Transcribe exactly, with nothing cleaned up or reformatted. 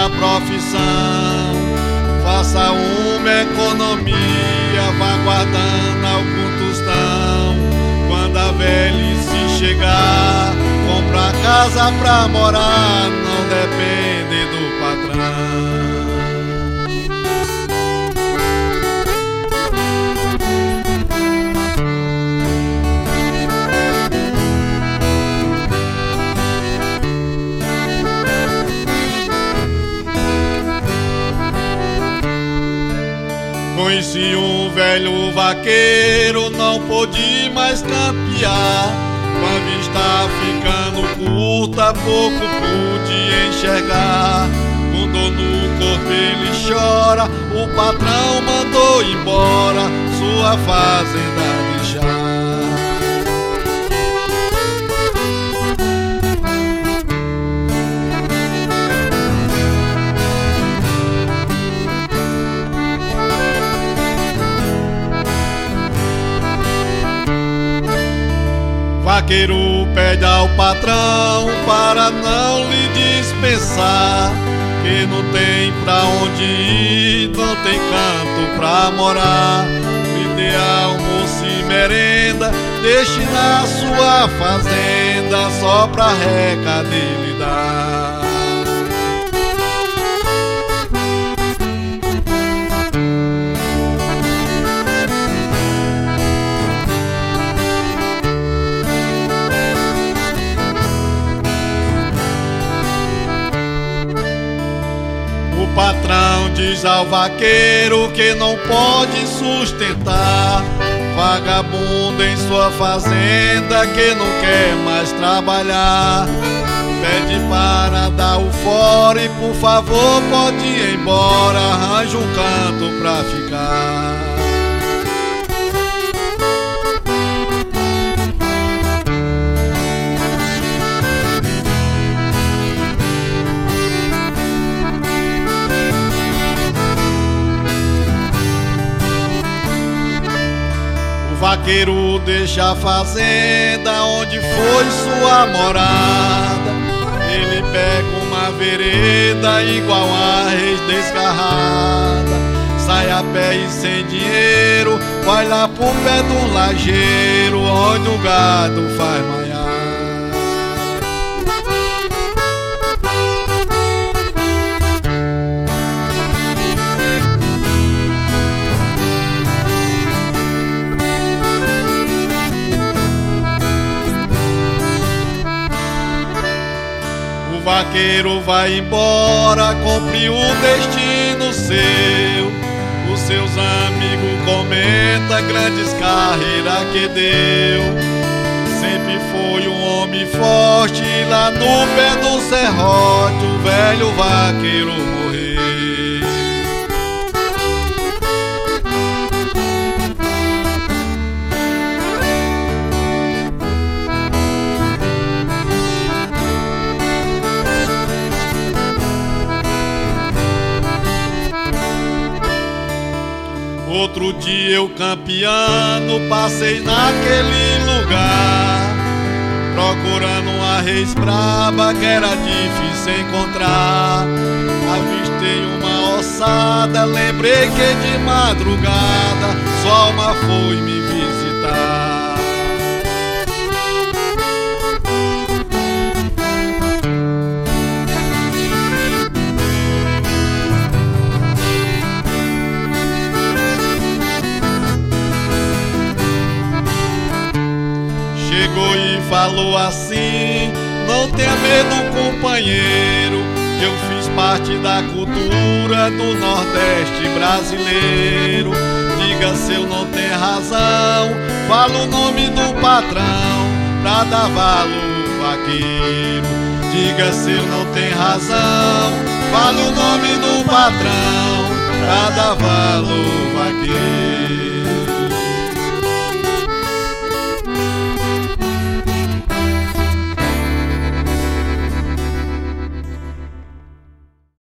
a profissão. Faça uma economia, vá guardando algum tostão. Quando a velhice chegar, compra casa pra morar, não depende do patrão. Conheci um velho vaqueiro, não pôde mais campear. Com a vista ficando curta, pouco pude enxergar. Com dor no corpo ele chora, o patrão mandou embora sua fazenda deixar. Vaqueiro pede ao patrão para não lhe dispensar, que não tem pra onde ir, não tem canto pra morar. Me dê almoço e merenda, deixe na sua fazenda, só pra recado lhe dar. O patrão diz ao vaqueiro que não pode sustentar vagabundo em sua fazenda, que não quer mais trabalhar. Pede para dar o fora e por favor pode ir embora, arranja um canto pra ficar. O vaqueiro deixa a fazenda onde foi sua morada. Ele pega uma vereda igual a reis desgarrada. Sai a pé e sem dinheiro, vai lá pro pé do lajeiro, onde o gado faz maiar. O vaqueiro vai embora, cumpre o destino seu. Os seus amigos comentam grandes carreiras que deu. Sempre foi um homem forte, lá no pé do serrote o velho vaqueiro morreu. Outro dia eu campeando, passei naquele lugar, procurando uma reis braba que era difícil encontrar. Avistei uma ossada, lembrei que de madrugada sua alma foi me visitar. Chegou e falou assim: não tenha medo, companheiro, que eu fiz parte da cultura do Nordeste brasileiro. Diga se eu não tenho razão, fala o nome do patrão pra dar valor vaqueiro. Diga se eu não tenho razão, fala o nome do patrão pra dar valor vaqueiro.